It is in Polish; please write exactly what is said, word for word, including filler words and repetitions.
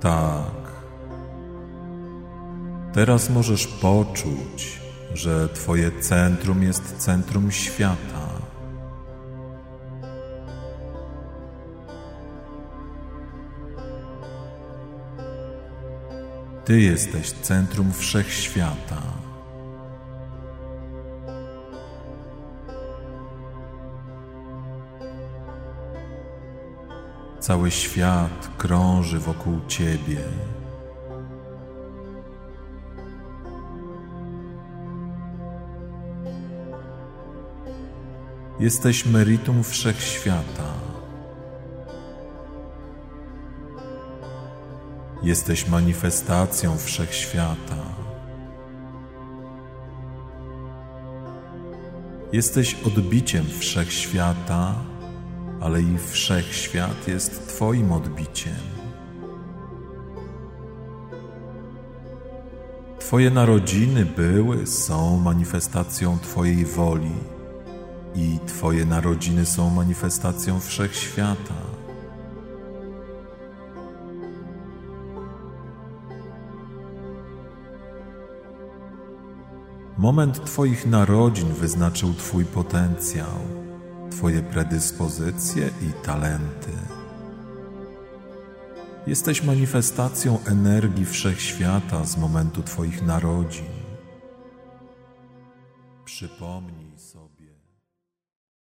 Tak. Teraz możesz poczuć, że Twoje centrum jest centrum świata. Ty jesteś centrum wszechświata. Cały świat krąży wokół Ciebie. Jesteś meritum wszechświata. Jesteś manifestacją wszechświata. Jesteś odbiciem wszechświata, ale i wszechświat jest Twoim odbiciem. Twoje narodziny były, są manifestacją Twojej woli i Twoje narodziny są manifestacją wszechświata. Moment Twoich narodzin wyznaczył Twój potencjał, Twoje predyspozycje i talenty. Jesteś manifestacją energii wszechświata z momentu Twoich narodzin. Przypomnij sobie.